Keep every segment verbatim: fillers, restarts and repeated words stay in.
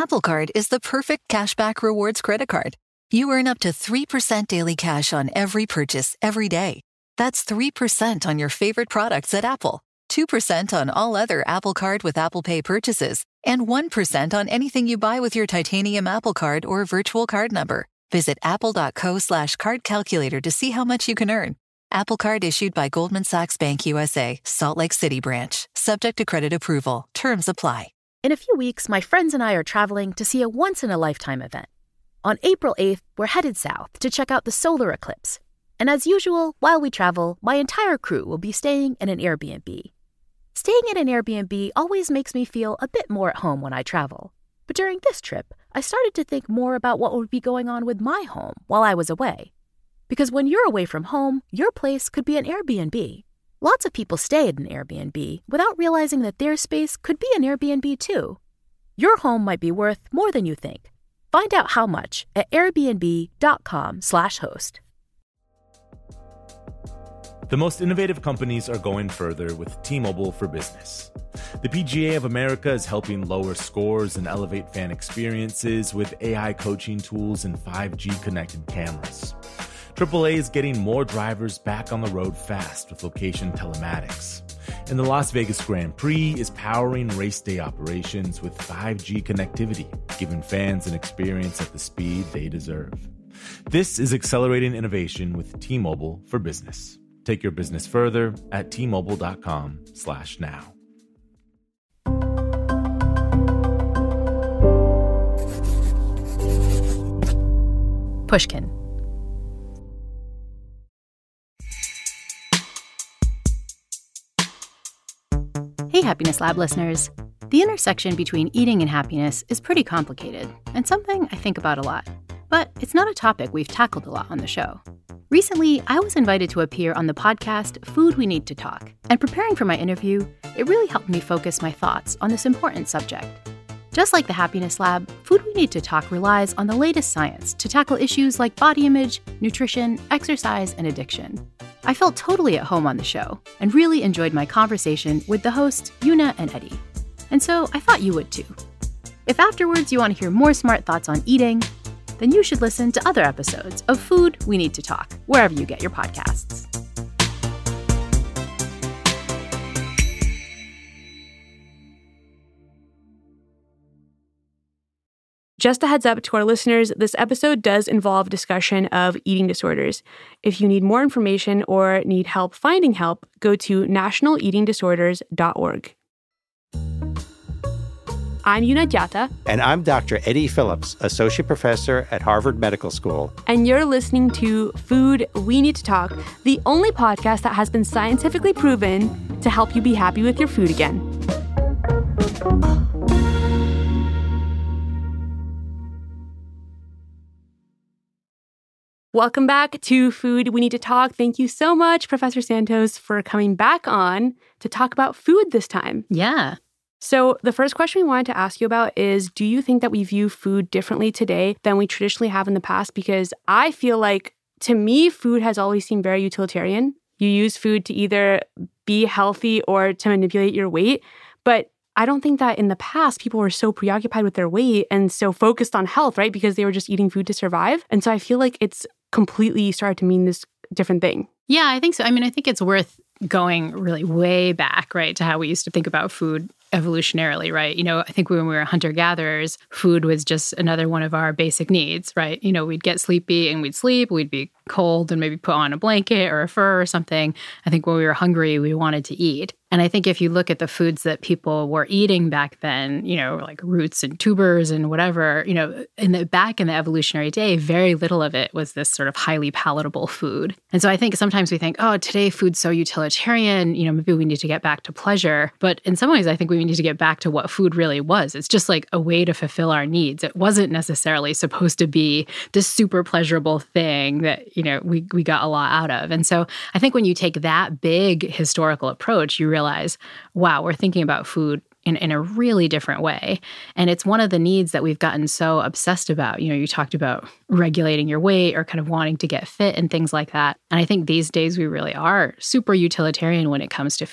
Apple Card is the perfect cashback rewards credit card. You earn up to three percent daily cash on every purchase every day. That's three percent on your favorite products at Apple, two percent on all other Apple Card with Apple Pay purchases, and one percent on anything you buy with your titanium Apple Card or virtual card number. Visit apple.co slash card calculator to see how much you can earn. Apple Card issued by Goldman Sachs Bank U S A, Salt Lake City branch. Subject to credit approval. Terms apply. In a few weeks, my friends and I are traveling to see a once-in-a-lifetime event. On April eighth, we're headed south to check out the solar eclipse. And as usual, while we travel, my entire crew will be staying in an Airbnb. Staying in an Airbnb always makes me feel a bit more at home when I travel. But during this trip, I started to think more about what would be going on with my home while I was away. Because when you're away from home, your place could be an Airbnb. Lots of people stay at an Airbnb without realizing that their space could be an Airbnb too. Your home might be worth more than you think. Find out how much at airbnb.com slash host. The most innovative companies are going further with T-Mobile for Business. The P G A of America is helping lower scores and elevate fan experiences with A I coaching tools and five G connected cameras. triple A is getting more drivers back on the road fast with location telematics. And the Las Vegas Grand Prix is powering race day operations with five G connectivity, giving fans an experience at the speed they deserve. This is accelerating innovation with T-Mobile for Business. Take your business further at T-Mobile.com slash now. Pushkin. Hey, Happiness Lab listeners. The intersection between eating and happiness is pretty complicated and something I think about a lot. But it's not a topic we've tackled a lot on the show. Recently, I was invited to appear on the podcast Food We Need to Talk, and preparing for my interview, it really helped me focus my thoughts on this important subject. Just like the Happiness Lab, Food We Need to Talk relies on the latest science to tackle issues like body image, nutrition, exercise, and addiction. I felt totally at home on the show and really enjoyed my conversation with the hosts, Yuna and Eddie. And so I thought you would too. If afterwards you want to hear more smart thoughts on eating, then you should listen to other episodes of Food We Need to Talk, wherever you get your podcasts. Just a heads up to our listeners, this episode does involve discussion of eating disorders. If you need more information or need help finding help, go to national eating disorders dot org. I'm Yuna Diata. And I'm Doctor Eddie Phillips, Associate Professor at Harvard Medical School. And you're listening to Food We Need to Talk, the only podcast that has been scientifically proven to help you be happy with your food again. Welcome back to Food We Need to Talk. Thank you so much, Professor Santos, for coming back on to talk about food this time. Yeah. So the first question we wanted to ask you about is, do you think that we view food differently today than we traditionally have in the past? Because I feel like, to me, food has always seemed very utilitarian. You use food to either be healthy or to manipulate your weight. But I don't think that in the past, people were so preoccupied with their weight and so focused on health, right? Because they were just eating food to survive. And so I feel like it's completely started to mean this different thing. Yeah, I think so. I mean, I think it's worth going really way back, right, to how we used to think about food evolutionarily, right? You know, I think when we were hunter-gatherers, food was just another one of our basic needs, right? You know, we'd get sleepy and we'd sleep, we'd be cold and maybe put on a blanket or a fur or something. I think when we were hungry, we wanted to eat. And I think if you look at the foods that people were eating back then, you know, like roots and tubers and whatever, you know, in the back in the evolutionary day, very little of it was this sort of highly palatable food. And so I think sometimes we think, oh, today food's so utilitarian, you know, maybe we need to get back to pleasure. But in some ways, I think we need to get back to what food really was. It's just like a way to fulfill our needs. It wasn't necessarily supposed to be this super pleasurable thing that, you know, we, we got a lot out of. And so I think when you take that big historical approach, you realize realize, wow, we're thinking about food in, in a really different way. And it's one of the needs that we've gotten so obsessed about. You know, you talked about regulating your weight or kind of wanting to get fit and things like that. And I think these days we really are super utilitarian when it comes to food.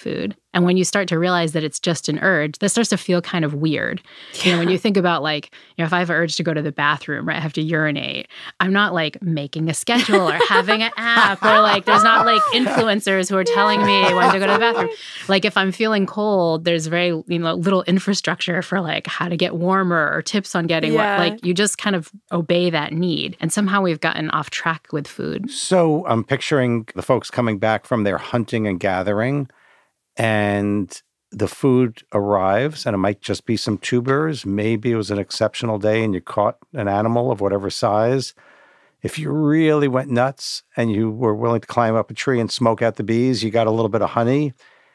And when you start to realize that it's just an urge, that starts to feel kind of weird. Yeah. You know, when you think about like, you know, if I have an urge to go to the bathroom, right, I have to urinate, I'm not like making a schedule or having an app or like, there's not like influencers who are telling me when to go to the bathroom. Like if I'm feeling cold, there's very, you know, little infrastructure for like how to get warmer or tips on getting yeah. warm. Like you just kind of obey that need. And somehow we've gotten off track with food. So I'm picturing the folks coming back from their hunting and gathering, and the food arrives, and it might just be some tubers. Maybe it was an exceptional day and you caught an animal of whatever size. If you really went nuts and you were willing to climb up a tree and smoke out the bees, you got a little bit of honey.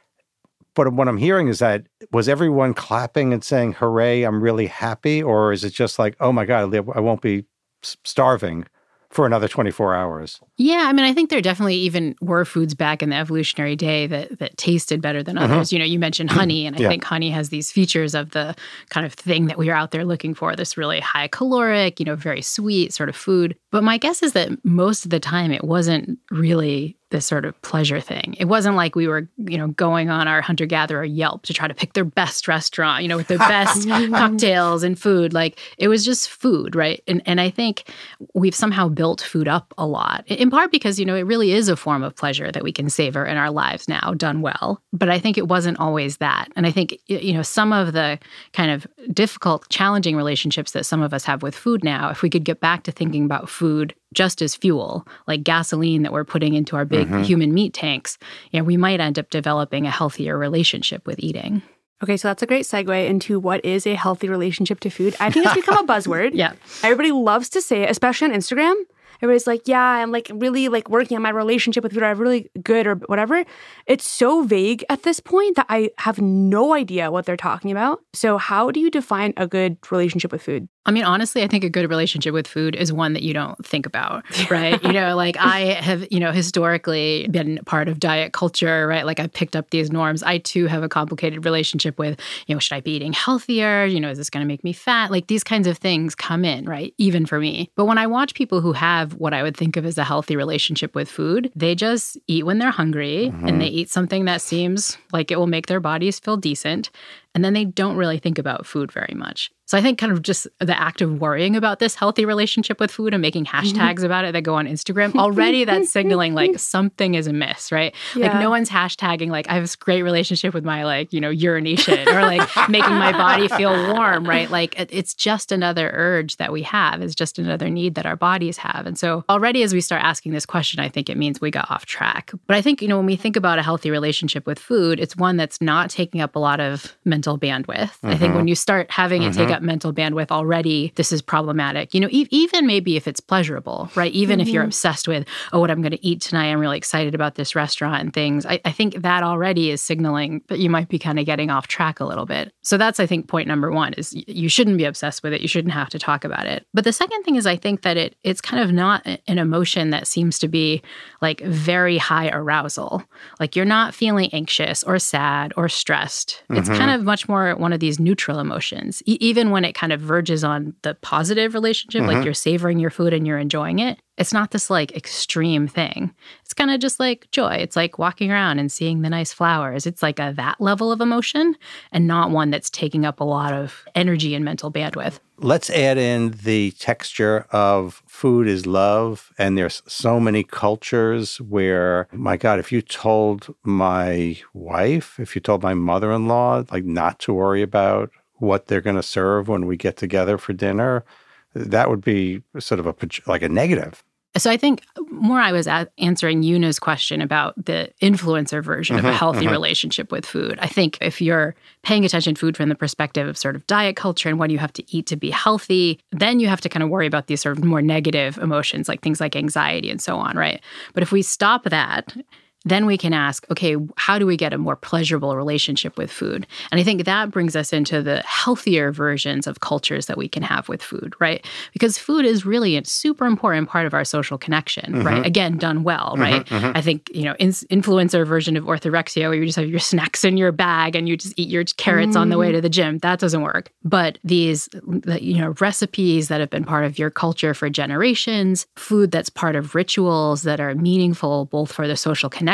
But what I'm hearing is that, was everyone clapping and saying, hooray, I'm really happy? Or is it just like, oh my God, I won't be starving for another twenty-four hours? Yeah, I mean, I think there definitely even were foods back in the evolutionary day that that tasted better than others. Mm-hmm. You know, you mentioned honey, and I yeah. think honey has these features of the kind of thing that we are out there looking for, this really high caloric, you know, very sweet sort of food. But my guess is that most of the time it wasn't really this sort of pleasure thing. It wasn't like we were, you know, going on our hunter-gatherer Yelp to try to pick their best restaurant, you know, with the best cocktails and food. Like, it was just food, right? And and I think we've somehow built food up a lot, in part because, you know, it really is a form of pleasure that we can savor in our lives now, done well. But I think it wasn't always that. And I think, you know, some of the kind of difficult, challenging relationships that some of us have with food now, if we could get back to thinking about food just as fuel, like gasoline that we're putting into our big mm-hmm. human meat tanks, you know, we might end up developing a healthier relationship with eating. Okay, so that's a great segue into what is a healthy relationship to food. I think it's become a buzzword. Yeah. Everybody loves to say it, especially on Instagram. Everybody's like, yeah, I'm like really like working on my relationship with food. I'm really good or whatever. It's so vague at this point that I have no idea what they're talking about. So how do you define a good relationship with food? I mean, honestly, I think a good relationship with food is one that you don't think about, right? You know, like I have, you know, historically been part of diet culture, right? Like I picked up these norms. I too have a complicated relationship with, you know, should I be eating healthier? You know, is this going to make me fat? Like these kinds of things come in, right? Even for me. But when I watch people who have what I would think of as a healthy relationship with food, they just eat when they're hungry mm-hmm. and they eat something that seems like it will make their bodies feel decent. And then they don't really think about food very much. So I think kind of just the act of worrying about this healthy relationship with food and making hashtags about it that go on Instagram, already that's signaling like something is amiss, right? Yeah. Like no one's hashtagging like I have this great relationship with my like, you know, urination or like making my body feel warm, right? Like it's just another urge that we have. It's just another need that our bodies have. And so already as we start asking this question, I think it means we got off track. But I think, you know, when we think about a healthy relationship with food, it's one that's not taking up a lot of mental bandwidth. Mm-hmm. I think when you start having it mm-hmm. take up mental bandwidth already, this is problematic. You know, e- even maybe if it's pleasurable, right? Even mm-hmm. if you're obsessed with, oh, what I'm going to eat tonight, I'm really excited about this restaurant and things. I, I think that already is signaling that you might be kind of getting off track a little bit. So that's, I think, point number one is you shouldn't be obsessed with it. You shouldn't have to talk about it. But the second thing is I think that it it's kind of not an emotion that seems to be like very high arousal. Like you're not feeling anxious or sad or stressed. Mm-hmm. It's kind of much more one of these neutral emotions, e- even when it kind of verges on the positive relationship, mm-hmm. like you're savoring your food and you're enjoying it. It's not this like extreme thing. It's kind of just like joy. It's like walking around and seeing the nice flowers. It's like a that level of emotion and not one that's taking up a lot of energy and mental bandwidth. Let's add in the texture of food is love. And there's so many cultures where, my God, if you told my wife, if you told my mother-in-law, like not to worry about what they're going to serve when we get together for dinner, that would be sort of a like a negative. So I think more I was a- answering Yuna's question about the influencer version mm-hmm, of a healthy mm-hmm. relationship with food. I think if you're paying attention to food from the perspective of sort of diet culture and what you have to eat to be healthy, then you have to kind of worry about these sort of more negative emotions, like things like anxiety and so on, right? But if we stop that, then we can ask, okay, how do we get a more pleasurable relationship with food? And I think that brings us into the healthier versions of cultures that we can have with food, right? Because food is really a super important part of our social connection, mm-hmm. right? Again, done well, mm-hmm, right? Mm-hmm. I think, you know, in- influencer version of orthorexia where you just have your snacks in your bag and you just eat your carrots mm. on the way to the gym, that doesn't work. But these, you know, recipes that have been part of your culture for generations, food that's part of rituals that are meaningful both for the social connection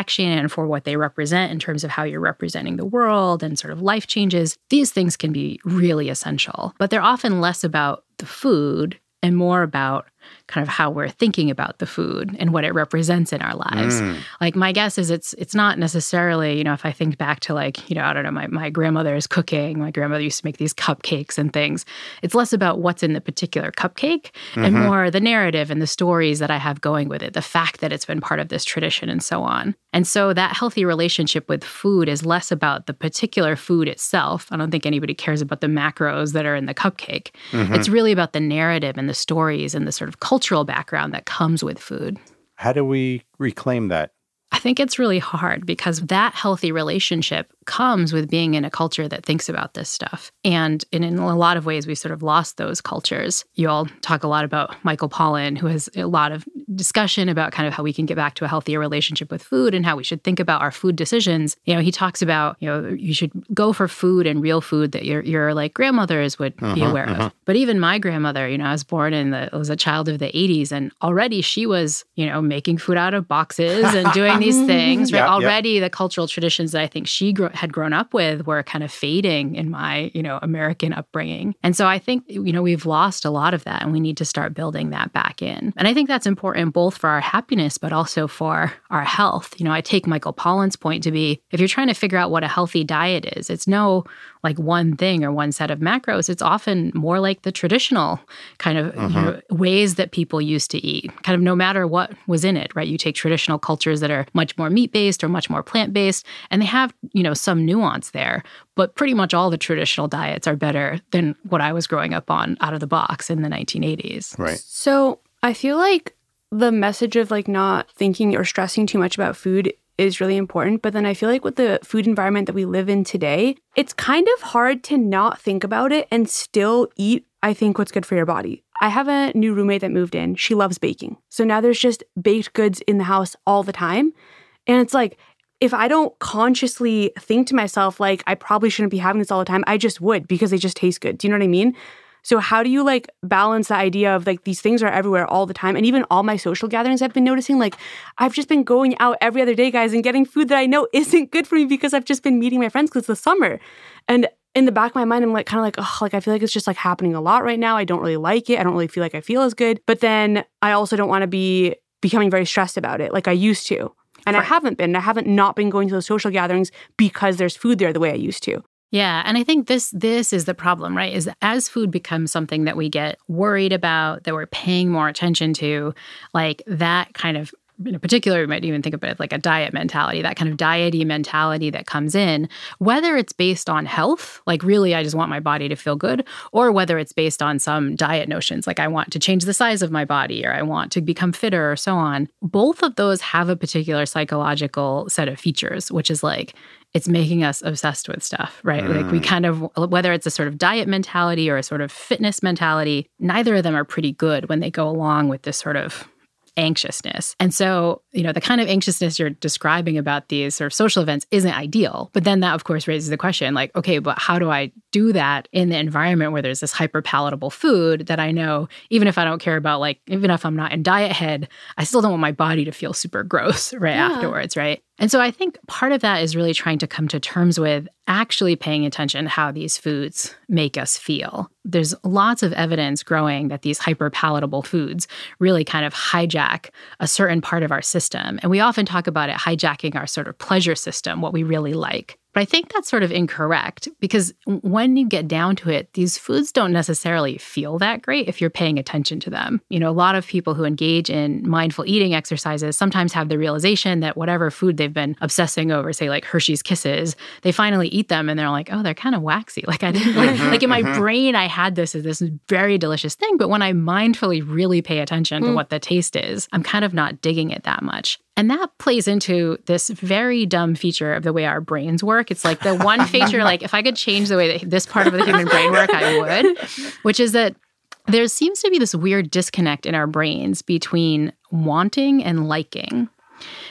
connection and for what they represent in terms of how you're representing the world and sort of life changes, these things can be really essential. But they're often less about the food and more about kind of how we're thinking about the food and what it represents in our lives. Mm. Like my guess is it's it's not necessarily, you know, if I think back to like, you know, I don't know, my, my grandmother's cooking, my grandmother used to make these cupcakes and things. It's less about what's in the particular cupcake mm-hmm. and more the narrative and the stories that I have going with it, the fact that it's been part of this tradition and so on. And so that healthy relationship with food is less about the particular food itself. I don't think anybody cares about the macros that are in the cupcake. Mm-hmm. It's really about the narrative and the stories and the sort of cultural background that comes with food. How do we reclaim that? I think it's really hard because that healthy relationship comes with being in a culture that thinks about this stuff. And, and in a lot of ways, we sort of lost those cultures. You all talk a lot about Michael Pollan, who has a lot of discussion about kind of how we can get back to a healthier relationship with food and how we should think about our food decisions. You know, he talks about, you know, you should go for food and real food that your your like grandmothers would uh-huh, be aware uh-huh. of. But even my grandmother, you know, I was born in the, was a child of the eighties, and already she was, you know, making food out of boxes and doing these things, right? Yep, already yep. the cultural traditions that I think she grew, had grown up with were kind of fading in my, you know, American upbringing. And so I think, you know, we've lost a lot of that and we need to start building that back in. And I think that's important both for our happiness, but also for our health. You know, I take Michael Pollan's point to be, if you're trying to figure out what a healthy diet is, it's no like one thing or one set of macros. It's often more like the traditional kind of uh-huh. you know, ways that people used to eat, kind of no matter what was in it, right? You take traditional cultures that are much more meat-based or much more plant-based, and they have, you know, some nuance there. But pretty much all the traditional diets are better than what I was growing up on out of the box in the nineteen eighties. Right. So I feel like the message of like not thinking or stressing too much about food is really important. But then I feel like with the food environment that we live in today, it's kind of hard to not think about it and still eat, I think, what's good for your body. I have a new roommate that moved in. She loves baking. So now there's just baked goods in the house all the time. And it's like, if I don't consciously think to myself, like, I probably shouldn't be having this all the time, I just would because they just taste good. Do you know what I mean? So how do you like balance the idea of like these things are everywhere all the time? And even all my social gatherings, I've been noticing like I've just been going out every other day, guys, and getting food that I know isn't good for me because I've just been meeting my friends because it's the summer. And in the back of my mind, I'm like kind of like, oh, like I feel like it's just like happening a lot right now. I don't really like it. I don't really feel like I feel as good. But then I also don't want to be becoming very stressed about it like I used to. And I haven't been. I haven't not been going to those social gatherings because there's food there the way I used to. Yeah, and I think this this is the problem, right? Is that as food becomes something that we get worried about, that we're paying more attention to, like that kind of, in particular, we might even think about it like a diet mentality, that kind of diety mentality that comes in, whether it's based on health, like really I just want my body to feel good, or whether it's based on some diet notions, like I want to change the size of my body or I want to become fitter or so on. Both of those have a particular psychological set of features, which is like, it's making us obsessed with stuff, right? Mm. Like we kind of, whether it's a sort of diet mentality or a sort of fitness mentality, neither of them are pretty good when they go along with this sort of anxiousness. And so, you know, the kind of anxiousness you're describing about these sort of social events isn't ideal. But then that, of course, raises the question like, okay, but how do I do that in the environment where there's this hyper palatable food that I know, even if I don't care about, like, even if I'm not in diet head, I still don't want my body to feel super gross right yeah. afterwards, right? And so I think part of that is really trying to come to terms with actually paying attention to how these foods make us feel. There's lots of evidence growing that these hyper-palatable foods really kind of hijack a certain part of our system. And we often talk about it hijacking our sort of pleasure system, what we really like. But I think that's sort of incorrect because when you get down to it, these foods don't necessarily feel that great if you're paying attention to them. You know, a lot of people who engage in mindful eating exercises sometimes have the realization that whatever food they've been obsessing over, say like Hershey's Kisses, they finally eat them and they're like, oh, they're kind of waxy. Like I didn't, like, like in my brain, I had this as this very delicious thing. But when I mindfully really pay attention to mm. what the taste is, I'm kind of not digging it that much. And that plays into this very dumb feature of the way our brains work. It's like the one feature, like if I could change the way that this part of the human brain work, I would, which is that there seems to be this weird disconnect in our brains between wanting and liking.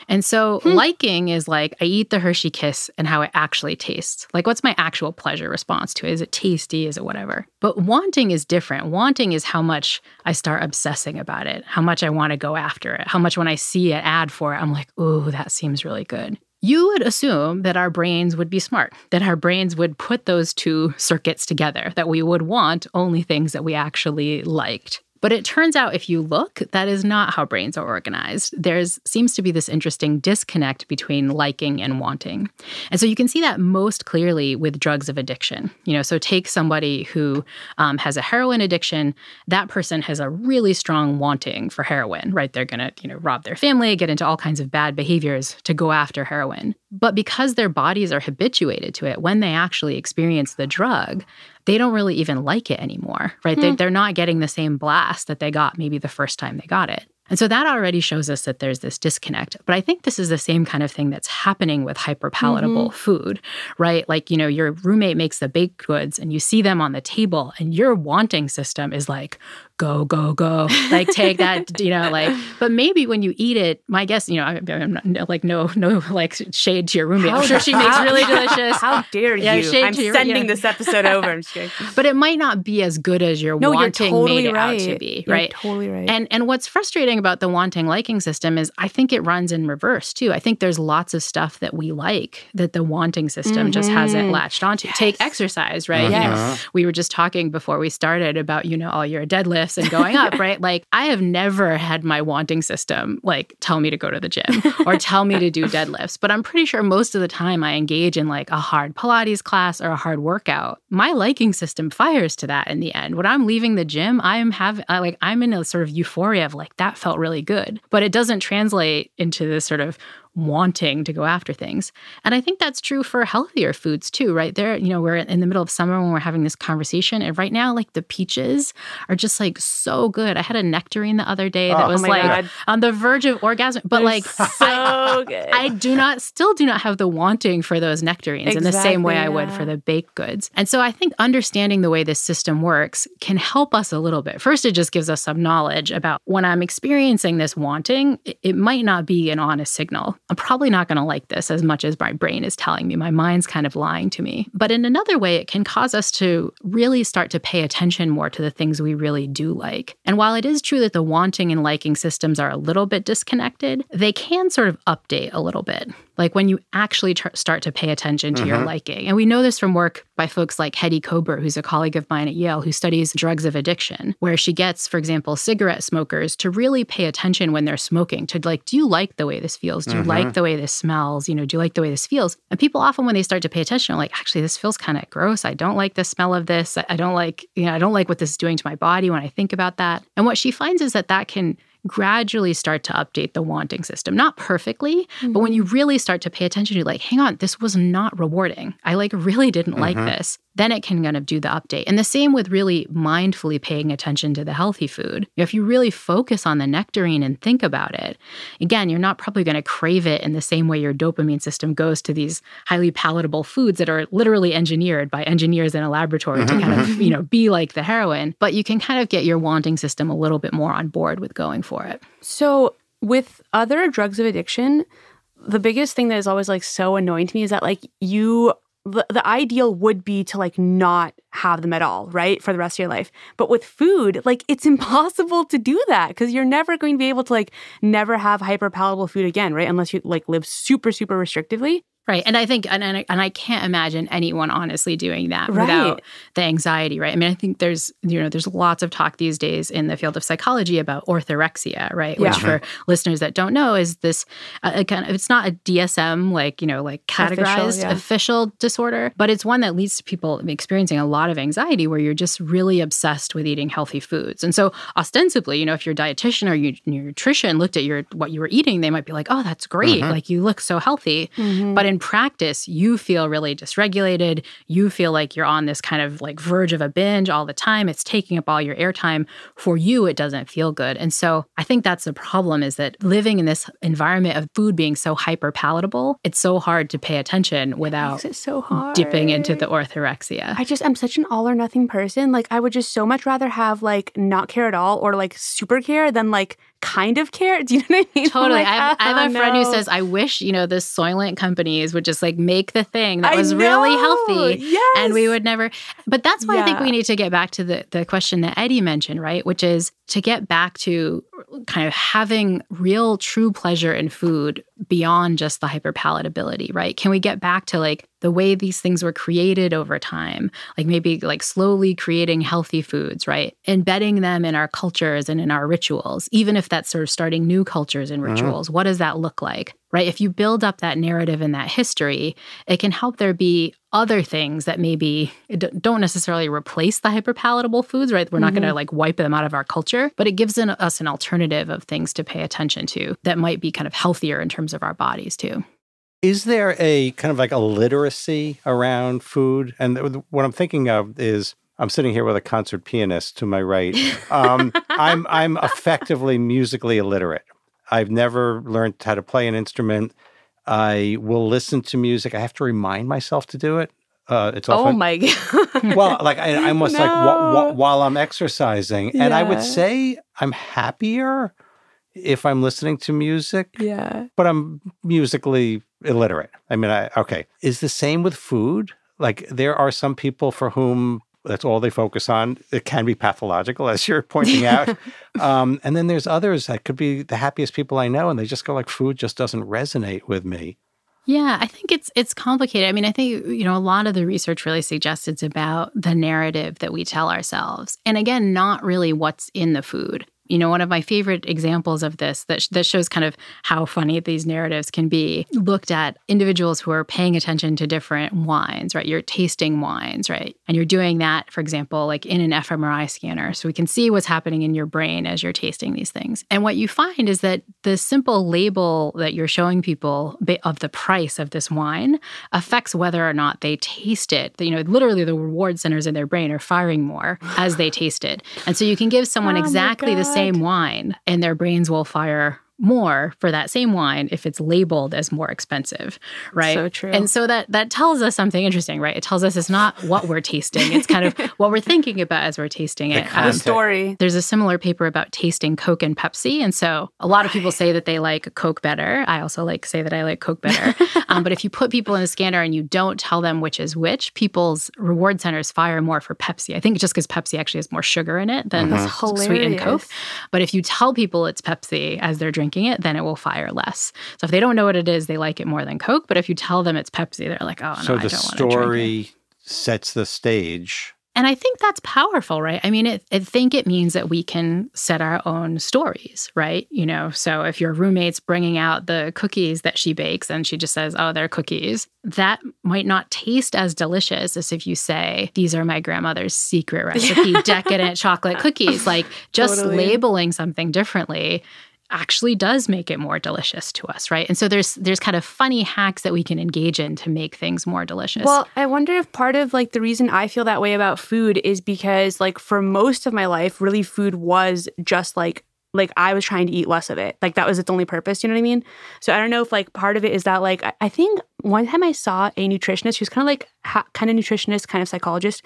And so hmm. liking is like, I eat the Hershey Kiss and how it actually tastes. Like, what's my actual pleasure response to it? Is it tasty? Is it whatever? But wanting is different. Wanting is how much I start obsessing about it, how much I want to go after it, how much when I see an ad for it, I'm like, ooh, that seems really good. You would assume that our brains would be smart, that our brains would put those two circuits together, that we would want only things that we actually liked. But it turns out if you look, that is not how brains are organized. There seems to be this interesting disconnect between liking and wanting. And so you can see that most clearly with drugs of addiction. You know, so take somebody who um, has a heroin addiction. That person has a really strong wanting for heroin, right? They're going to, you know, rob their family, get into all kinds of bad behaviors to go after heroin. But because their bodies are habituated to it, when they actually experience the drug, they don't really even like it anymore, right? Hmm. They, they're not getting the same blast that they got maybe the first time they got it. And so that already shows us that there's this disconnect. But I think this is the same kind of thing that's happening with hyperpalatable mm-hmm. food, right? Like, you know, your roommate makes the baked goods and you see them on the table and your wanting system is like, go, go, go, like take that, you know, like, but maybe when you eat it, my guess, you know, I, I'm not, like, no, no, like shade to your roommate. I'm sure she makes really delicious. How dare you? Yeah, I'm your, sending yeah. this episode over. I'm just kidding. But it might not be as good as you're no, wanting you're totally made it right. out to be, you're right? Totally right. And and what's frustrating about the wanting liking system is I think it runs in reverse too. I think there's lots of stuff that we like that the wanting system mm-hmm. just hasn't latched onto. Yes. Take exercise, right? Uh-huh. You know, we were just talking before we started about, you know, all your deadlifts and going up, right? Like, I have never had my wanting system, like, tell me to go to the gym or tell me to do deadlifts. But I'm pretty sure most of the time I engage in, like, a hard Pilates class or a hard workout. My liking system fires to that in the end. When I'm leaving the gym, I'm having, like, I'm in a sort of euphoria of, like, that felt really good. But it doesn't translate into this sort of wanting to go after things. And I think that's true for healthier foods too, right? There, you know, we're in the middle of summer when we're having this conversation. And right now, like, the peaches are just like so good. I had a nectarine the other day that oh, was oh like God. on the verge of orgasm. But They're like, so I, good. I do not, still do not have the wanting for those nectarines exactly, in the same way yeah. I would for the baked goods. And so I think understanding the way this system works can help us a little bit. First, it just gives us some knowledge about when I'm experiencing this wanting, it, it might not be an honest signal. I'm probably not going to like this as much as my brain is telling me. My mind's kind of lying to me. But in another way, it can cause us to really start to pay attention more to the things we really do like. And while it is true that the wanting and liking systems are a little bit disconnected, they can sort of update a little bit. Like when you actually tr- start to pay attention to mm-hmm. your liking. And we know this from work by folks like Hedy Kober, who's a colleague of mine at Yale, who studies drugs of addiction, where she gets, for example, cigarette smokers to really pay attention when they're smoking, to like, do you like the way this feels? Do you mm-hmm. like the way this smells? You know, do you like the way this feels? And people often, when they start to pay attention, are like, actually, this feels kind of gross. I don't like the smell of this. I don't like, you know, I don't like what this is doing to my body when I think about that. And what she finds is that that can gradually start to update the wanting system. Not perfectly, mm-hmm. but when you really start to pay attention to like, hang on, this was not rewarding. I like really didn't mm-hmm. like this. Then it can kind of do the update. And the same with really mindfully paying attention to the healthy food. If you really focus on the nectarine and think about it, again, you're not probably going to crave it in the same way your dopamine system goes to these highly palatable foods that are literally engineered by engineers in a laboratory to kind of, you know, be like the heroin. But you can kind of get your wanting system a little bit more on board with going for it. So with other drugs of addiction, the biggest thing that is always like so annoying to me is that like you The, the ideal would be to like not have them at all, right? For the rest of your life. But with food, like it's impossible to do that because you're never going to be able to like never have hyperpalatable food again, right? Unless you like live super, super restrictively. Right. And I think, and, and, I, and I can't imagine anyone honestly doing that right. without the anxiety, right? I mean, I think there's, you know, there's lots of talk these days in the field of psychology about orthorexia, right? Yeah. Which for listeners that don't know is this, uh, a kind of, it's not a D S M, like, you know, like categorized official, yeah. official disorder, but it's one that leads to people experiencing a lot of anxiety where you're just really obsessed with eating healthy foods. And so ostensibly, you know, if your dietitian or your, your nutrition looked at your what you were eating, they might be like, oh, that's great. Mm-hmm. Like you look so healthy. Mm-hmm. But in in practice, you feel really dysregulated. You feel like you're on this kind of like verge of a binge all the time. It's taking up all your airtime. For you, it doesn't feel good. And so I think that's the problem, is that living in this environment of food being so hyper palatable, it's so hard to pay attention without it so hard. dipping into the orthorexia. I just, I'm such an all or nothing person. Like, I would just so much rather have like not care at all or like super care than like kind of care. Do you know what I mean? Totally. Like, I, have, I have a oh, friend no. who says, I wish, you know, the Soylent companies would just like make the thing that I was know. really healthy. Yes. And we would never. But that's why Yeah. I think we need to get back to the, the question that Eddie mentioned, right? Which is to get back to kind of having real, true pleasure in food beyond just the hyperpalatability, right? Can we get back to like the way these things were created over time, like maybe like slowly creating healthy foods, right? Embedding them in our cultures and in our rituals, even if that's sort of starting new cultures and rituals. Mm-hmm. What does that look like, right? If you build up that narrative and that history, it can help there be other things that maybe don't necessarily replace the hyperpalatable foods, right? We're not mm-hmm. going to like wipe them out of our culture, but it gives an, us an alternative of things to pay attention to that might be kind of healthier in terms of our bodies too. Is there a kind of like a literacy around food? And what I'm thinking of is, I'm sitting here with a concert pianist to my right. Um, I'm I'm effectively musically illiterate. I've never learned how to play an instrument. I will listen to music. I have to remind myself to do it. Uh, it's often, oh my God. Well, like I, I almost No. like wh- wh- while I'm exercising. Yeah. And I would say I'm happier if I'm listening to music. Yeah. But I'm musically illiterate. I mean, I, okay. Is the same with food? Like there are some people for whom that's all they focus on. It can be pathological, as you're pointing out. um, and then there's others that could be the happiest people I know, and they just go like, food just doesn't resonate with me. Yeah, I think it's it's complicated. I mean, I think, you know, a lot of the research really suggests it's about the narrative that we tell ourselves. And again, not really what's in the food. You know, one of my favorite examples of this that, sh- that shows kind of how funny these narratives can be, looked at individuals who are paying attention to different wines, right? You're tasting wines, right? And you're doing that, for example, like in an fMRI scanner. So we can see what's happening in your brain as you're tasting these things. And what you find is that the simple label that you're showing people of the price of this wine affects whether or not they taste it. You know, literally the reward centers in their brain are firing more as they taste it. And so you can give someone Oh exactly the same wine and their brains will fire more for that same wine if it's labeled as more expensive, right? So true. And so that that tells us something interesting, right? It tells us it's not what we're tasting. It's kind of what we're thinking about as we're tasting it. The The story. There's a similar paper about tasting Coke and Pepsi. And so a lot of people say that they like Coke better. I also like say that I like Coke better. um, but if you put people in a scanner and you don't tell them which is which, people's reward centers fire more for Pepsi. I think just because Pepsi actually has more sugar in it than Mm-hmm. sweetened Coke. Hilarious. But if you tell people it's Pepsi as they're drinking it, then it will fire less. So if they don't know what it is, they like it more than Coke. But if you tell them it's Pepsi, they're like, oh, no, So I the don't want to drink it. story sets the stage. And I think that's powerful, right? I mean, it, I think it means that we can set our own stories, right? You know, so if your roommate's bringing out the cookies that she bakes and she just says, oh, they're cookies, that might not taste as delicious as if you say, these are my grandmother's secret recipe, decadent chocolate cookies. Like just Totally. labeling something differently actually does make it more delicious to us, right? And so there's there's kind of funny hacks that we can engage in to make things more delicious. Well, I wonder if part of like the reason I feel that way about food is because like for most of my life, really food was just like like I was trying to eat less of it. Like that was its only purpose, you know what I mean? So I don't know if like part of it is that like I, I think one time I saw a nutritionist, she was kind of like ha- kind of nutritionist, kind of psychologist.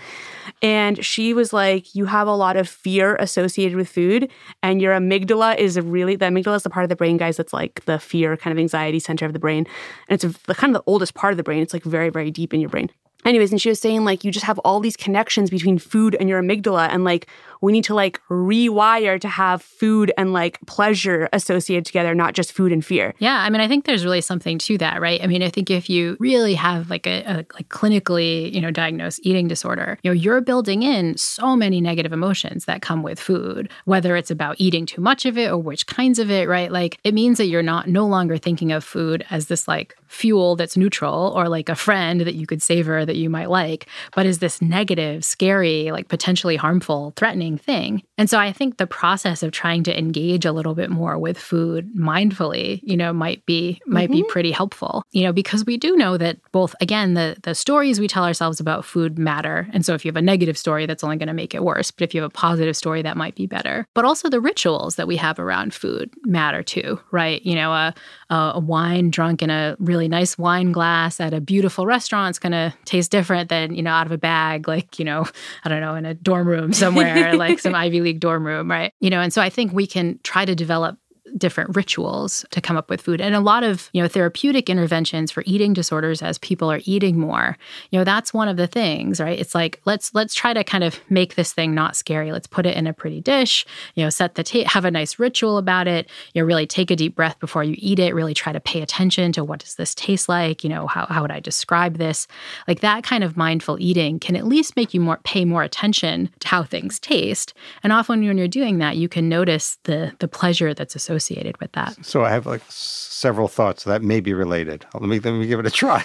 And she was like, you have a lot of fear associated with food and your amygdala is a really, the amygdala is the part of the brain, guys, that's like the fear kind of anxiety center of the brain. And it's a, the kind of the oldest part of the brain. It's like very, very deep in your brain. Anyways, and she was saying like you just have all these connections between food and your amygdala and like we need to like rewire to have food and like pleasure associated together, not just food and fear. Yeah, I mean, I think there's really something to that, right? I mean, I think if you really have like a, a like clinically, you know, diagnosed eating disorder, you know, you're building in so many negative emotions that come with food, whether it's about eating too much of it or which kinds of it, right? Like it means that you're not no longer thinking of food as this like fuel that's neutral or like a friend that you could savor that that you might like, but is this negative, scary, like potentially harmful, threatening thing. And so I think the process of trying to engage a little bit more with food mindfully, you know, might be might mm-hmm. be pretty helpful. You know, because we do know that both, again, the the stories we tell ourselves about food matter. And so if you have a negative story, that's only going to make it worse. But if you have a positive story, that might be better. But also the rituals that we have around food matter too, right? You know, a, a wine drunk in a really nice wine glass at a beautiful restaurant is going to taste different than, you know, out of a bag, like, you know, I don't know, in a dorm room somewhere, like some Ivy League dorm room, right? You know, and so I think we can try to develop different rituals to come up with food. And a lot of, you know, therapeutic interventions for eating disorders as people are eating more, you know, that's one of the things, right? It's like, let's let's try to kind of make this thing not scary. Let's put it in a pretty dish, you know, set the ta- have a nice ritual about it, you know, really take a deep breath before you eat it, really try to pay attention to what does this taste like, you know, how, how would I describe this? Like that kind of mindful eating can at least make you more pay more attention to how things taste. And often when you're doing that, you can notice the the pleasure that's associated with that. So I have like several thoughts that may be related. Let me, let me give it a try.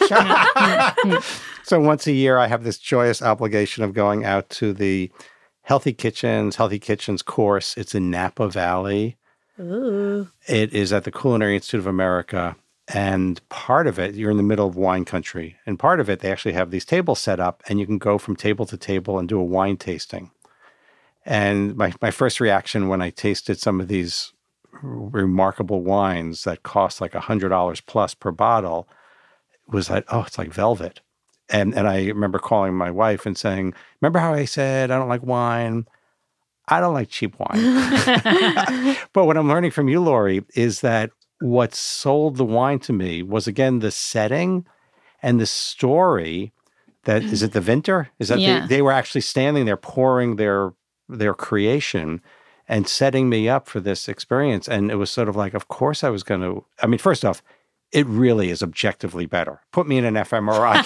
So once a year, I have this joyous obligation of going out to the Healthy Kitchens, Healthy Kitchens course. It's in Napa Valley. Ooh. It is at the Culinary Institute of America. And part of it, you're in the middle of wine country. And part of it, they actually have these tables set up, and you can go from table to table and do a wine tasting. And my, my first reaction when I tasted some of these remarkable wines that cost like one hundred dollars plus per bottle was like, oh, it's like velvet. And and I remember calling my wife and saying, remember how I said I don't like wine? I don't like cheap wine. But what I'm learning from you, Lori, is that what sold the wine to me was, again, the setting and the story that, is it the Vintner? Is that yeah. they, they were actually standing there pouring their their creation and setting me up for this experience. And it was sort of like, of course I was going to, I mean, first off, it really is objectively better. Put me in an fMRI.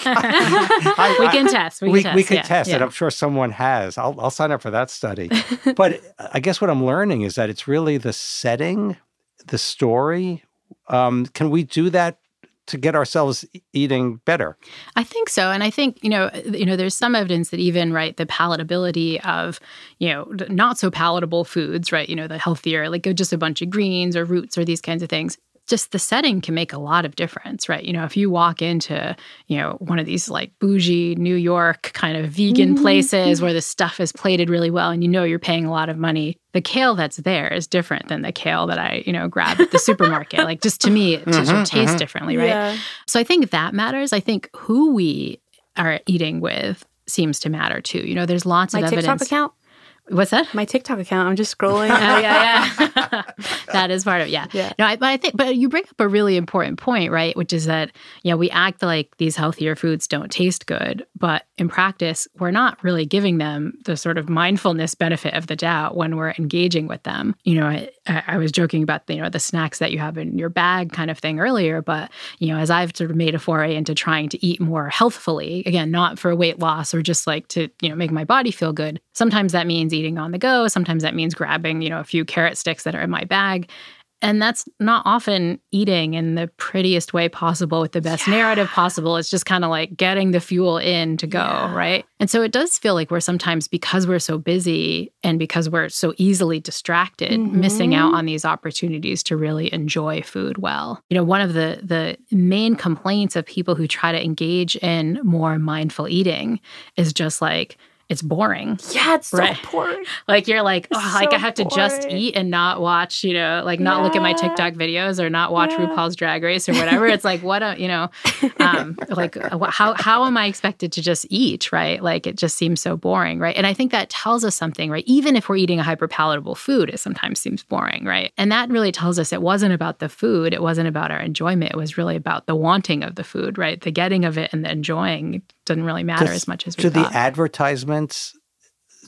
I, we can I, test. We can we, test. We can yeah, test yeah. it. I'm sure someone has. I'll, I'll sign up for that study. But I guess what I'm learning is that it's really the setting, the story. Um, can we do that to get ourselves eating better? I think so. And I think, you know, you know, there's some evidence that even, right, the palatability of, you know, not so palatable foods, right, you know, the healthier, like just a bunch of greens or roots or these kinds of things, just the setting can make a lot of difference, right? You know, if you walk into, you know, one of these like bougie New York kind of vegan mm-hmm. places where the stuff is plated really well and you know you're paying a lot of money, the kale that's there is different than the kale that I, you know, grab at the supermarket. Like just to me, it just mm-hmm, tastes mm-hmm. differently, right? Yeah. So I think that matters. I think who we are eating with seems to matter too. You know, there's lots My of evidence. My TikTok account? What's that? My TikTok account. I'm just scrolling. Oh, yeah, yeah. That is part of it. Yeah. yeah. No, I, but I think, but you bring up a really important point, right? Which is that, you know, we act like these healthier foods don't taste good, but in practice, we're not really giving them the sort of mindfulness benefit of the doubt when we're engaging with them. You know, I, I was joking about the, you know, the snacks that you have in your bag kind of thing earlier, but, you know, as I've sort of made a foray into trying to eat more healthfully, again, not for weight loss or just like to, you know, make my body feel good. Sometimes that means eating on the go. Sometimes that means grabbing, you know, a few carrot sticks that are in my bag. And that's not often eating in the prettiest way possible with the best yeah. narrative possible. It's just kind of like getting the fuel in to go, yeah. right? And so it does feel like we're sometimes, because we're so busy and because we're so easily distracted, mm-hmm. missing out on these opportunities to really enjoy food well. You know, one of the the main complaints of people who try to engage in more mindful eating is just like, it's boring. Yeah, it's so right? boring. Like you're like, oh, so like I have to boring. just eat and not watch, you know, like not yeah. look at my TikTok videos or not watch yeah. RuPaul's Drag Race or whatever. It's like, what, a, you know, um, like how how am I expected to just eat, right? Like it just seems so boring, right? And I think that tells us something, right? Even if we're eating a hyperpalatable food, it sometimes seems boring, right? And that really tells us it wasn't about the food. It wasn't about our enjoyment. It was really about the wanting of the food, right? The getting of it and the enjoying didn't really matter Does, as much as we do thought. the advertisements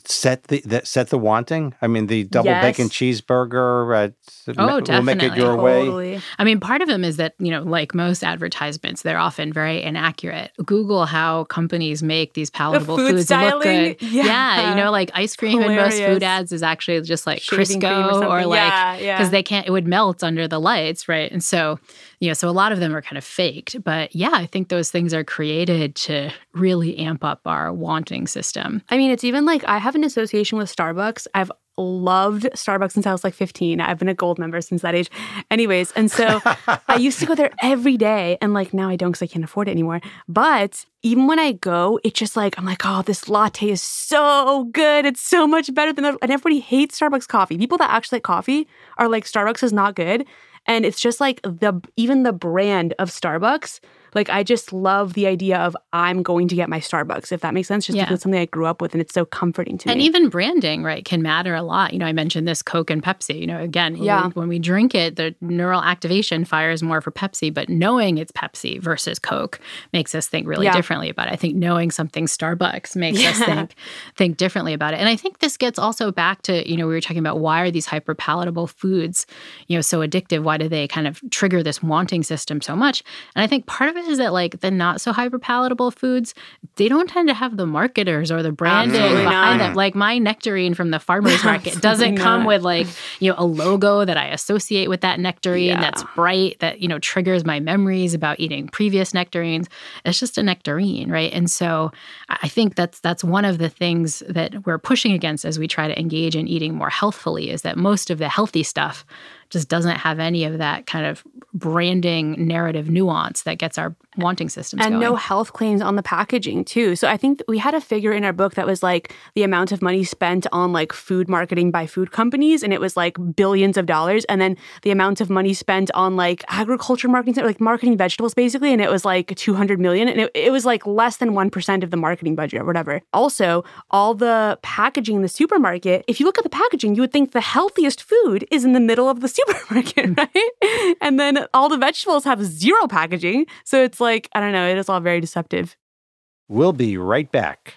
set the that set the wanting? I mean, the double Yes. bacon cheeseburger at Oh, will make it definitely. your way. Totally. I mean, part of them is that, you know, like most advertisements, they're often very inaccurate. Google how companies make these palatable food foods and look styling? good. Yeah. you know, like ice cream in most Hilarious. food ads is actually just like Shaving cream or Crisco or, something. like, Yeah, yeah. because they can't, it would melt under the lights, right? And so, you know, so a lot of them are kind of faked. But yeah, I think those things are created to really amp up our wanting system. I mean, it's even like I have an association with Starbucks. I've loved Starbucks since I was like fifteen. I've been a gold member since that age. Anyways, and so I used to go there every day. And like now I don't because I can't afford it anymore. But even when I go, it's just like, I'm like, oh, this latte is so good. It's so much better than, and everybody hates Starbucks coffee. People that actually like coffee are like, Starbucks is not good. And it's just like the even the brand of Starbucks. Like, I just love the idea of I'm going to get my Starbucks, if that makes sense, just Yeah. because it's something I grew up with and it's so comforting to And me. even branding, right, can matter a lot. You know, I mentioned this Coke and Pepsi. You know, again, when, Yeah. we, when we drink it, the neural activation fires more for Pepsi, but knowing it's Pepsi versus Coke makes us think really Yeah. differently about it. I think knowing something's Starbucks makes us Yeah. think think differently about it. And I think this gets also back to, you know, we were talking about why are these hyper palatable foods, you know, so addictive? Why do they kind of trigger this wanting system so much? And I think part of it is that, like, the not so hyper palatable foods, they don't tend to have the marketers or the branding Absolutely behind not. them. Like my nectarine from the farmer's market doesn't Absolutely come not. with like, you know, a logo that I associate with that nectarine Yeah. that's bright, that, you know, triggers my memories about eating previous nectarines. It's just a nectarine, right? And so I think that's that's one of the things that we're pushing against as we try to engage in eating more healthfully, is that most of the healthy stuff just doesn't have any of that kind of branding narrative nuance that gets our wanting systems and going. no health claims on the packaging too. So I think we had a figure in our book that was like the amount of money spent on like food marketing by food companies, and it was like billions of dollars. And then the amount of money spent on like agriculture marketing, like marketing vegetables basically, and it was like two hundred million. And it, it was like less than one percent of the marketing budget or whatever. Also, all the packaging in the supermarket, if you look at the packaging, you would think the healthiest food is in the middle of the supermarket, right? And then all the vegetables have zero packaging. So it's like, I don't know, it is all very deceptive. We'll be right back.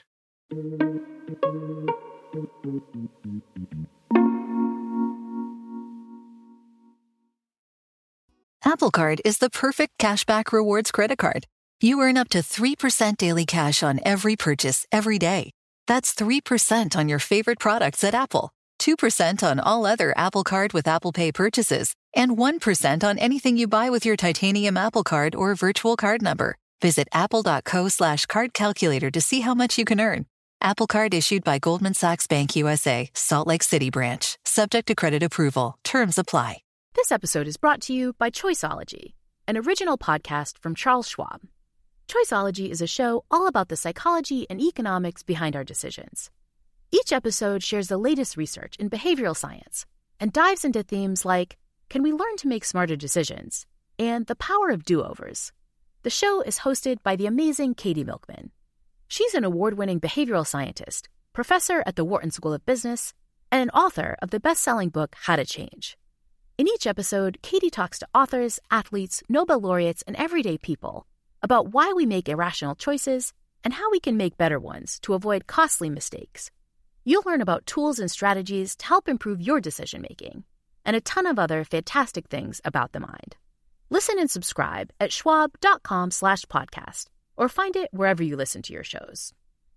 Apple Card is the perfect cashback rewards credit card. You earn up to three percent daily cash on every purchase every day. That's three percent on your favorite products at Apple, two percent on all other Apple Card with Apple Pay purchases, and one percent on anything you buy with your titanium Apple Card or virtual card number. Visit apple.co slash card calculator to see how much you can earn. Apple Card issued by Goldman Sachs Bank U S A, Salt Lake City branch. Subject to credit approval. Terms apply. This episode is brought to you by Choiceology, an original podcast from Charles Schwab. Choiceology is a show all about the psychology and economics behind our decisions. Each episode shares the latest research in behavioral science and dives into themes like, can we learn to make smarter decisions? And the power of do-overs. The show is hosted by the amazing Katie Milkman. She's an award-winning behavioral scientist, professor at the Wharton School of Business, and an author of the best-selling book, How to Change. In each episode, Katie talks to authors, athletes, Nobel laureates, and everyday people about why we make irrational choices and how we can make better ones to avoid costly mistakes. You'll learn about tools and strategies to help improve your decision-making, and a ton of other fantastic things about the mind. Listen and subscribe at schwab.com slash podcast, or find it wherever you listen to your shows.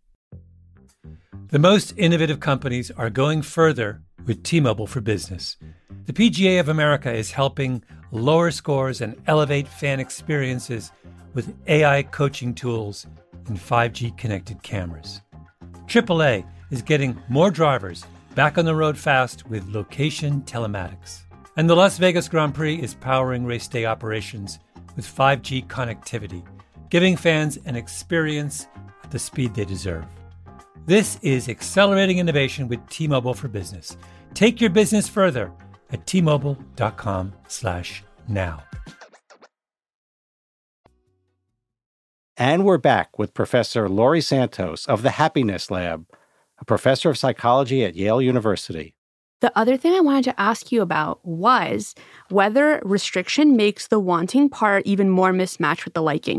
The most innovative companies are going further with T-Mobile for Business. The P G A of America is helping lower scores and elevate fan experiences with A I coaching tools and five G connected cameras. triple A is getting more drivers back on the road fast with location telematics. And the Las Vegas Grand Prix is powering race day operations with five G connectivity, giving fans an experience at the speed they deserve. This is accelerating innovation with T-Mobile for Business. Take your business further at T-Mobile.com slash now. And we're back with Professor Laurie Santos of the Happiness Lab, a professor of psychology at Yale University. The other thing I wanted to ask you about was whether restriction makes the wanting part even more mismatched with the liking.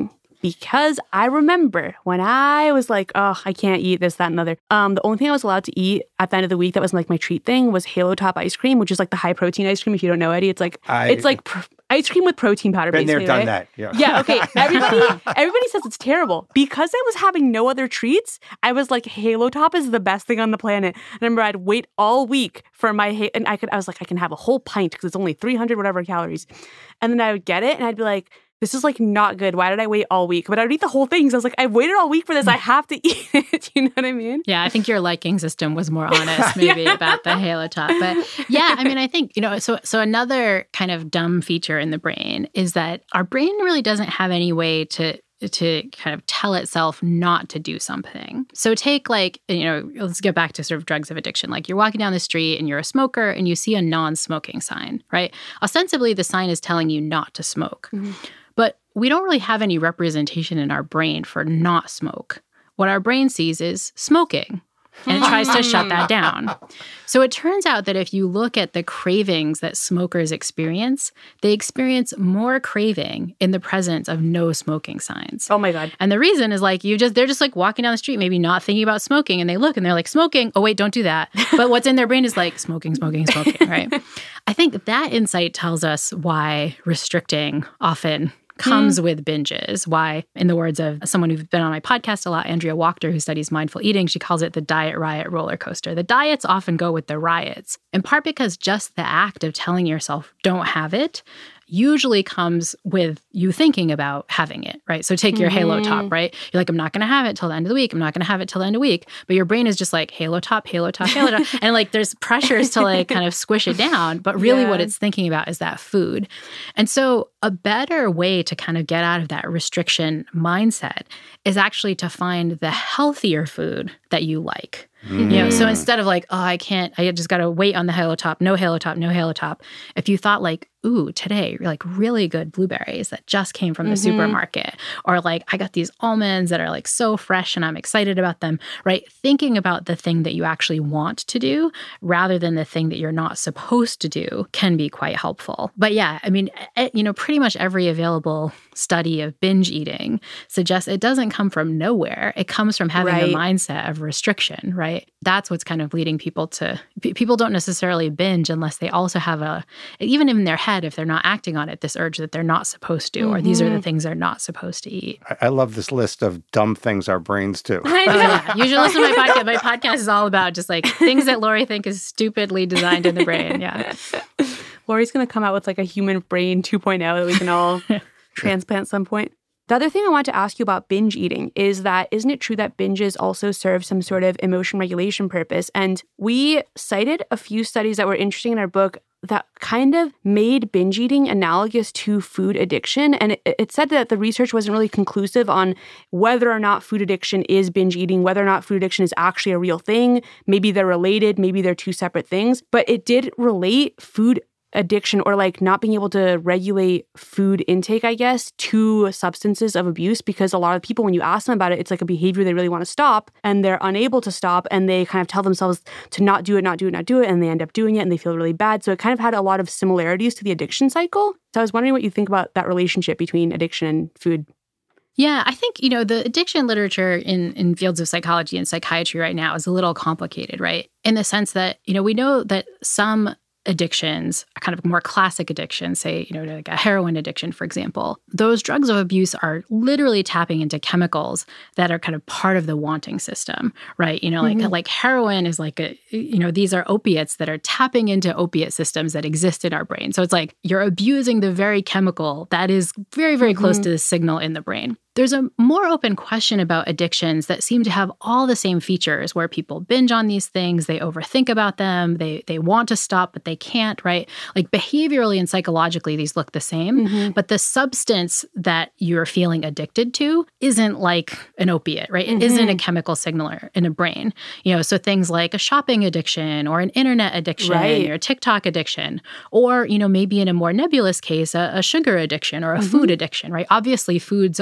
because I remember when I was like, oh, I can't eat this, that, and the other. Um, the only thing I was allowed to eat at the end of the week that was like my treat thing was Halo Top ice cream, which is like the high protein ice cream. If you don't know, Eddie, it's like I, it's like pr- ice cream with protein powder. Been there, basically, done right? that. Yeah. Yeah. Okay. Everybody, everybody says it's terrible because I was having no other treats. I was like, Halo Top is the best thing on the planet. I remember I'd wait all week for my ha- and I could. I was like, I can have a whole pint because it's only three hundred whatever calories, and then I would get it and I'd be like, this is like not good. Why did I wait all week? But I would eat the whole thing. So I was like, I've waited all week for this. I have to eat it. You know what I mean? Yeah, I think your liking system was more honest maybe yeah. about the Halo Top. But yeah, I mean, I think, you know, so so another kind of dumb feature in the brain is that our brain really doesn't have any way to to kind of tell itself not to do something. So take like, you know, let's get back to sort of drugs of addiction. Like you're walking down the street and you're a smoker and you see a non-smoking sign, right? Ostensibly, the sign is telling you not to smoke. Mm-hmm. But we don't really have any representation in our brain for not smoke. What our brain sees is smoking, and it tries to shut that down. So it turns out that if you look at the cravings that smokers experience, they experience more craving in the presence of no smoking signs. Oh my God. And the reason is like you just they're just like walking down the street, maybe not thinking about smoking, and they look and they're like, smoking. Oh wait, don't do that. But what's in their brain is like smoking, smoking, smoking, right? I think that insight tells us why restricting often comes mm. with binges. Why, in the words of someone who's been on my podcast a lot, Andrea Wachter, who studies mindful eating, she calls it the diet riot roller coaster. The diets often go with the riots, in part because just the act of telling yourself, don't have it, usually comes with you thinking about having it, right? So take your mm-hmm. Halo Top, right? You're like, I'm not going to have it till the end of the week. I'm not going to have it till the end of the week. But your brain is just like, Halo Top, Halo Top, Halo Top. And like there's pressures to like kind of squish it down. But really yeah. what it's thinking about is that food. And so a better way to kind of get out of that restriction mindset is actually to find the healthier food that you like. Mm. You know, so instead of like, oh, I can't, I just got to wait on the Halo Top, no Halo Top, no Halo Top. If you thought like, ooh, today, like really good blueberries that just came from the mm-hmm. supermarket, or like, I got these almonds that are like so fresh and I'm excited about them, right? Thinking about the thing that you actually want to do rather than the thing that you're not supposed to do can be quite helpful. But yeah, I mean, you know, pretty much every available study of binge eating suggests it doesn't come from nowhere. It comes from having right. the mindset of restriction, right? That's what's kind of leading people to, p- people don't necessarily binge unless they also have a, even in their head, if they're not acting on it, this urge that they're not supposed to, mm-hmm. or these are the things they're not supposed to eat. I, I love this list of dumb things our brains do. I know. Oh, yeah. You should listen to my podcast. My podcast is all about just like things that Lori think is stupidly designed in the brain. Yeah. Lori's going to come out with like a human brain two point oh that we can all transplant at some point. The other thing I want to ask you about binge eating is that, isn't it true that binges also serve some sort of emotion regulation purpose? And we cited a few studies that were interesting in our book that kind of made binge eating analogous to food addiction. And it, it said that the research wasn't really conclusive on whether or not food addiction is binge eating, whether or not food addiction is actually a real thing. Maybe they're related, maybe they're two separate things. But it did relate food addiction, or like not being able to regulate food intake, I guess, to substances of abuse, because a lot of people, when you ask them about it, it's like a behavior they really want to stop and they're unable to stop, and they kind of tell themselves to not do it, not do it, not do it, and they end up doing it and they feel really bad. So it kind of had a lot of similarities to the addiction cycle. So I was wondering what you think about that relationship between addiction and food. Yeah, I think, you know, the addiction literature in, in fields of psychology and psychiatry right now is a little complicated, right? In the sense that, you know, we know that some addictions, kind of more classic addictions, say, you know, like a heroin addiction, for example, those drugs of abuse are literally tapping into chemicals that are kind of part of the wanting system, right? You know, like mm-hmm. like heroin is like a, you know, these are opiates that are tapping into opiate systems that exist in our brain. So it's like you're abusing the very chemical that is very, very mm-hmm. close to the signal in the brain. There's a more open question about addictions that seem to have all the same features, where people binge on these things, they overthink about them, they they want to stop, but they can't, right? Like behaviorally and psychologically, these look the same, mm-hmm. but the substance that you're feeling addicted to isn't like an opiate, right? It mm-hmm. isn't a chemical signaler in a brain. You know, so things like a shopping addiction or an internet addiction right. or a TikTok addiction, or, you know, maybe in a more nebulous case, a, a sugar addiction or a mm-hmm. food addiction, right? Obviously, foods are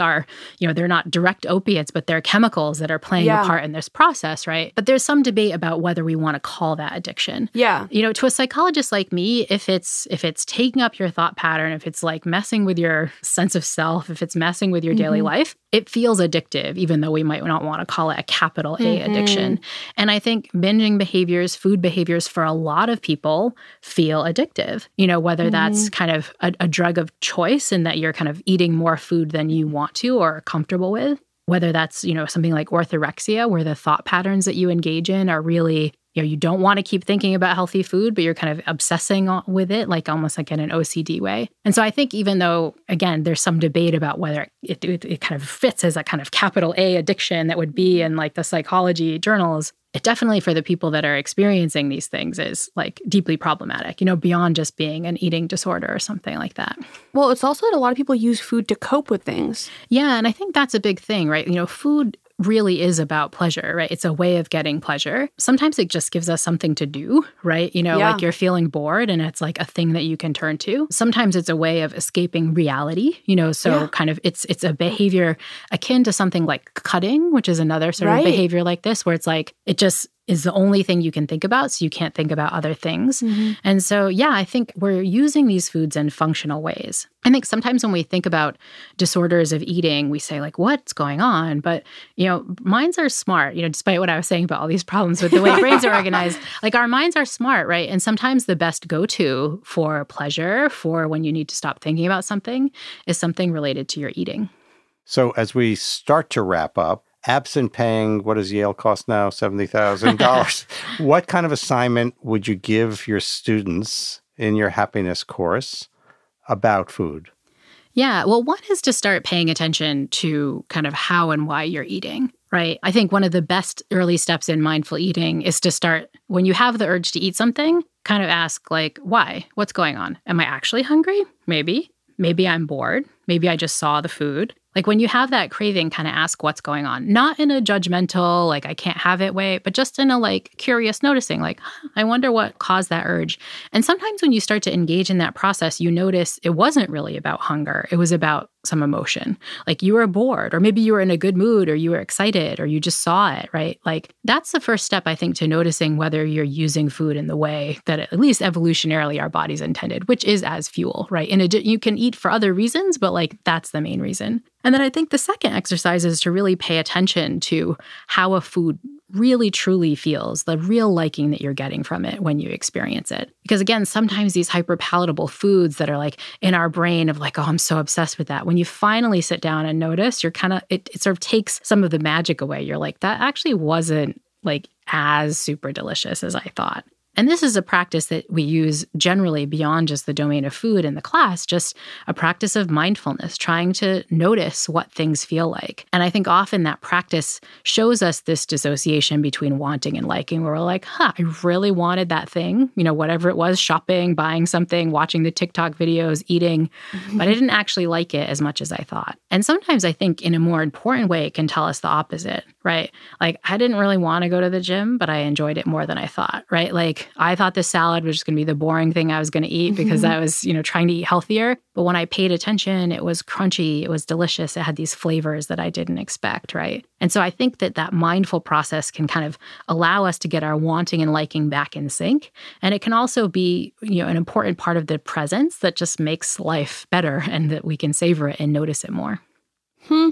you know, they're not direct opiates, but they're chemicals that are playing Yeah. a part in this process, right? But there's some debate about whether we want to call that addiction. Yeah. You know, to a psychologist like me, if it's if it's taking up your thought pattern, if it's like messing with your sense of self, if it's messing with your daily Mhm. life, it feels addictive, even though we might not want to call it a capital A Mhm. addiction. And I think binging behaviors, food behaviors for a lot of people feel addictive, you know, whether that's kind of a, a drug of choice in that you're kind of eating more food than you want to or are comfortable with, whether that's, you know, something like orthorexia, where the thought patterns that you engage in are really, you know, you don't want to keep thinking about healthy food, but you're kind of obsessing on, with it, like almost like in an O C D way. And so I think even though, again, there's some debate about whether it, it, it kind of fits as a kind of capital A addiction that would be in like the psychology journals, it definitely for the people that are experiencing these things is like deeply problematic, you know, beyond just being an eating disorder or something like that. Well, it's also that a lot of people use food to cope with things. Yeah, and I think that's a big thing, right? You know, food really is about pleasure, right? It's a way of getting pleasure. Sometimes it just gives us something to do, right? You know, Yeah. like you're feeling bored and it's like a thing that you can turn to. Sometimes it's a way of escaping reality, you know, so Yeah. kind of it's it's a behavior akin to something like cutting, which is another sort Right. of behavior like this, where it's like it just is the only thing you can think about, so you can't think about other things. Mhm. And so, yeah, I think we're using these foods in functional ways. I think sometimes when we think about disorders of eating, we say like, what's going on? But, you know, minds are smart, you know, despite what I was saying about all these problems with the way brains are organized, like our minds are smart, right? And sometimes the best go-to for pleasure, for when you need to stop thinking about something, is something related to your eating. So as we start to wrap up, absent paying, what does Yale cost now? seventy thousand dollars. What kind of assignment would you give your students in your happiness course about food? Yeah, well, one is to start paying attention to kind of how and why you're eating, right? I think one of the best early steps in mindful eating is to start, when you have the urge to eat something, kind of ask like, why? What's going on? Am I actually hungry? Maybe. Maybe I'm bored. Maybe I just saw the food. Like when you have that craving, kind of ask what's going on. Not in a judgmental, like I can't have it way, but just in a like curious noticing, like, huh, I wonder what caused that urge. And sometimes when you start to engage in that process, you notice it wasn't really about hunger. It was about some emotion. Like you were bored, or maybe you were in a good mood, or you were excited, or you just saw it, right? Like that's the first step, I think, to noticing whether you're using food in the way that at least evolutionarily our bodies intended, which is as fuel, right? And it, you can eat for other reasons, but like that's the main reason. And then I think the second exercise is to really pay attention to how a food really truly feels, the real liking that you're getting from it when you experience it. Because again, sometimes these hyperpalatable foods that are like in our brain of like, oh, I'm so obsessed with that. When you finally sit down and notice, you're kind of, it, it sort of takes some of the magic away. You're like, that actually wasn't like as super delicious as I thought. And this is a practice that we use generally beyond just the domain of food in the class, just a practice of mindfulness, trying to notice what things feel like. And I think often that practice shows us this dissociation between wanting and liking, where we're like, huh, I really wanted that thing, you know, whatever it was, shopping, buying something, watching the TikTok videos, eating, mm-hmm. but I didn't actually like it as much as I thought. And sometimes I think in a more important way, it can tell us the opposite, right? Like I didn't really want to go to the gym, but I enjoyed it more than I thought, right? Like I thought the salad was just going to be the boring thing I was going to eat because I was, you know, trying to eat healthier. But when I paid attention, it was crunchy, it was delicious, it had these flavors that I didn't expect, right? And so I think that that mindful process can kind of allow us to get our wanting and liking back in sync. And it can also be, you know, an important part of the presence that just makes life better and that we can savor it and notice it more. Hmm.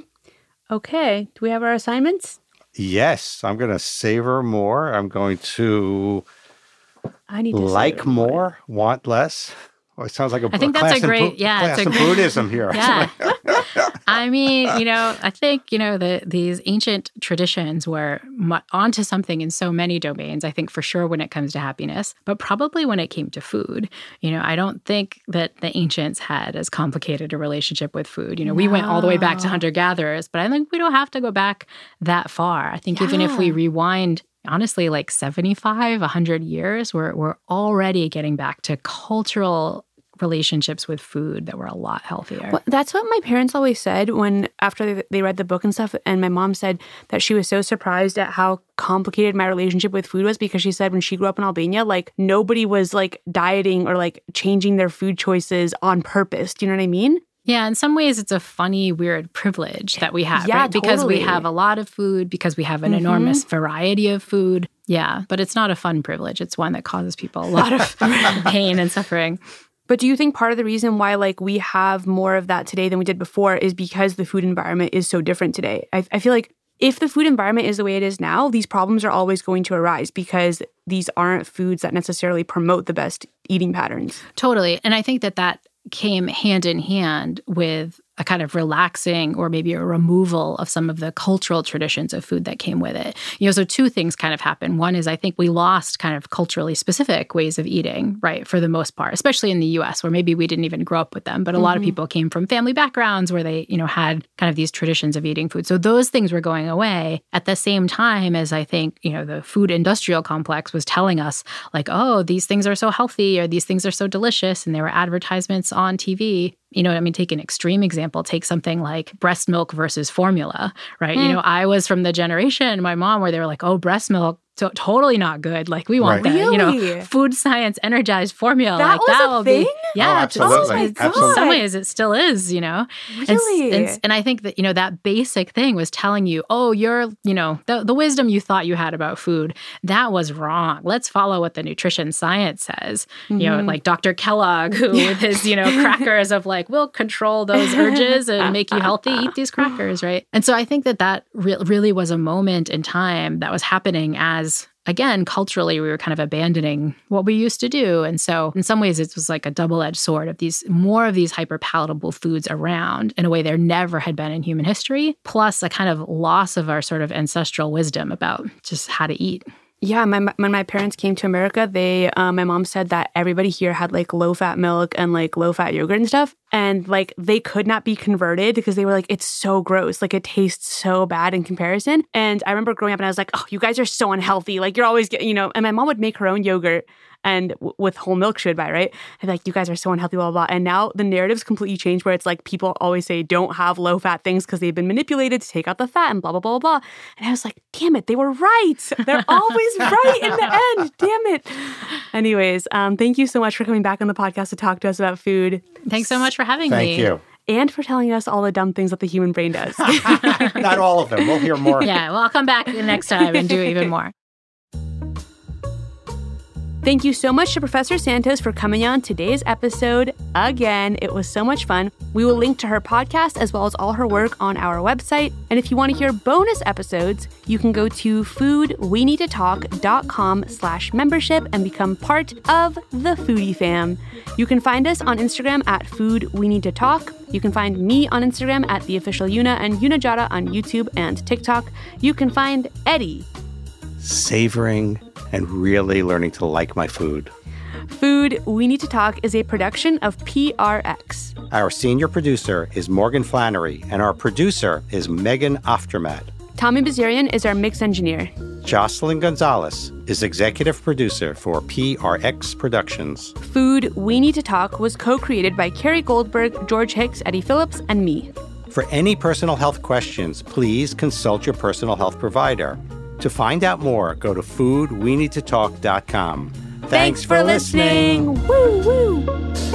Okay. Do we have our assignments? Yes, I'm going to savor more. I'm going to I need to like more, want less. Oh, it sounds like a I think a that's class a great, in, yeah, class it's a in great, Buddhism here. Yeah. I mean, you know, I think, you know, the these ancient traditions were mu- onto something in so many domains, I think for sure when it comes to happiness, but probably when it came to food. You know, I don't think that the ancients had as complicated a relationship with food. You know, no. We went all the way back to hunter-gatherers, but I think we don't have to go back that far. I think yeah. even if we rewind honestly, like seventy-five, one hundred years, we're, we're already getting back to cultural relationships with food that were a lot healthier. Well, that's what my parents always said when, after they, they read the book and stuff, and my mom said that she was so surprised at how complicated my relationship with food was, because she said when she grew up in Albania, like nobody was like dieting or like changing their food choices on purpose. Do you know what I mean? Yeah, in some ways, it's a funny, weird privilege that we have, Yeah, right? Because totally. we have a lot of food, because we have an Mhm. enormous variety of food. Yeah, but it's not a fun privilege. It's one that causes people a lot of pain and suffering. But do you think part of the reason why like we have more of that today than we did before is because the food environment is so different today? I, I feel like if the food environment is the way it is now, these problems are always going to arise because these aren't foods that necessarily promote the best eating patterns. Totally. And I think that that came hand in hand with a kind of relaxing or maybe a removal of some of the cultural traditions of food that came with it. You know, so two things kind of happened. One is I think we lost kind of culturally specific ways of eating, right, for the most part, especially in the U S where maybe we didn't even grow up with them. But a mm-hmm. lot of people came from family backgrounds where they, you know, had kind of these traditions of eating food. So those things were going away at the same time as I think, you know, the food industrial complex was telling us like, oh, these things are so healthy or these things are so delicious. And there were advertisements on T V. You know, I mean, take an extreme example, take something like breast milk versus formula, right? Mm. You know, I was from the generation, my mom, where they were like, oh, breast milk, to- totally not good. Like, we want right. that, really? you know, food science energized formula. That like, was that a will thing? be, yeah, oh, absolutely. It's, it's, absolutely. In some ways, it still is, you know. Really? And, and, and I think that, you know, that basic thing was telling you, oh, you're, you know, the, the wisdom you thought you had about food, that was wrong. Let's follow what the nutrition science says. Mm-hmm. You know, like Doctor Kellogg, who with his, you know, crackers of like, we'll control those urges and make you healthy, eat these crackers, right? And so I think that that re- really was a moment in time that was happening as, again, culturally, we were kind of abandoning what we used to do. And so in some ways, it was like a double-edged sword of these, more of these hyper-palatable foods around in a way there never had been in human history, plus a kind of loss of our sort of ancestral wisdom about just how to eat. Yeah, my, when my parents came to America, they, um, my mom said that everybody here had like low-fat milk and like low-fat yogurt and stuff. And like they could not be converted because they were like, it's so gross. Like it tastes so bad in comparison. And I remember growing up and I was like, oh, you guys are so unhealthy. Like you're always getting, you know, and my mom would make her own yogurt and w- with whole milk she would buy, right? And like, you guys are so unhealthy, blah, blah, blah. And now the narrative's completely changed where it's like people always say don't have low-fat things because they've been manipulated to take out the fat and blah, blah, blah, blah. And I was like, damn it, they were right. They're always right in the end. Damn it. Anyways, um, thank you so much for coming back on the podcast to talk to us about food. Thanks so much for having Thank me. you. And for telling us all the dumb things that the human brain does. Not all of them. We'll hear more. Yeah, well, I'll come back next time and do even more. Thank you so much to Professor Santos for coming on today's episode. Again, it was so much fun. We will link to her podcast as well as all her work on our website. And if you want to hear bonus episodes, you can go to foodweneedtotalk.com slash membership and become part of the Foodie Fam. You can find us on Instagram at Food We Need to Talk. You can find me on Instagram at The Official Yuna and Yunajada on YouTube and TikTok. You can find Eddie savoring and really learning to like my food. Food We Need to Talk is a production of P R X. Our senior producer is Morgan Flannery, and our producer is Megan Aftermath. Tommy Bazarian is our mix engineer. Jocelyn Gonzalez is executive producer for P R X Productions. Food We Need to Talk was co-created by Carrie Goldberg, George Hicks, Eddie Phillips, and me. For any personal health questions, please consult your personal health provider. To find out more, go to food we need to talk dot com. Thanks, Thanks for listening. listening. Woo, woo.